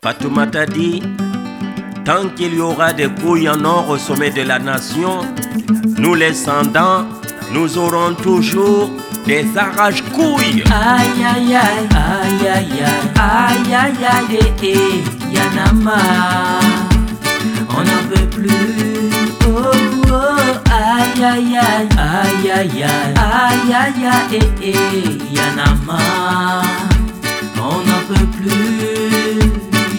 Fatoumata dit, tant qu'il y aura des couilles en or au sommet de la nation, nous les descendants, nous aurons toujours des arrache-couilles. Aïe aïe aïe, aïe aïe aïe, aïe aïe aïe, y'en a marre, on n'en peut plus. Oh oh, aïe aïe aïe, aïe aïe aïe, aïe aïe aïe, y'en a marre, on n'en peut plus.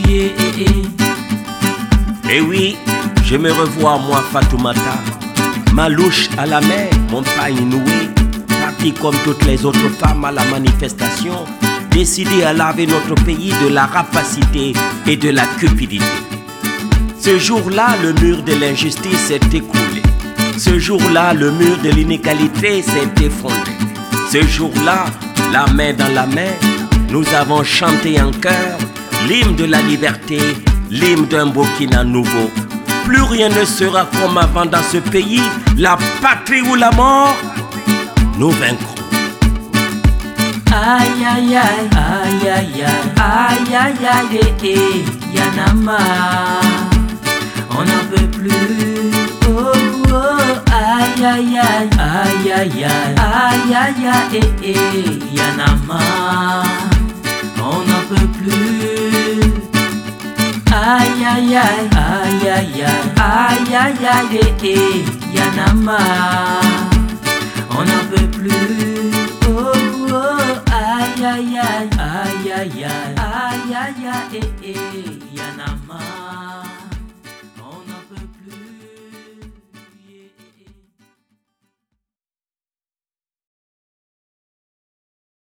Et oui, je me revois moi Fatoumata, ma louche à la mer, mon pas inouï, parti comme toutes les autres femmes à la manifestation, décidé à laver notre pays de la rapacité et de la cupidité. Ce jour-là, le mur de l'injustice s'est écroulé. Ce jour-là, le mur de l'inégalité s'est effondré. Ce jour-là, la main dans la main, nous avons chanté en chœur l'hymne de la liberté, l'hymne d'un Burkina nouveau. Plus rien ne sera comme avant dans ce pays, la patrie ou la mort, nous vaincrons. Aïe aïe aïe, aïe aïe aïe, aïe aïe aïe, y'en a marre, on n'en peut plus. Oh oh, aïe aïe aïe, aïe aïe aïe, aïe aïe aïe, y'en a marre, on n'en peut plus. Aïe aïe aïe, aïe aïe aïe, aïe aïe aïe, y'en a marre, on n'en peut plus. Oh oh, aïe aïe aïe, aïe aïe aïe, aïe aïe aïe.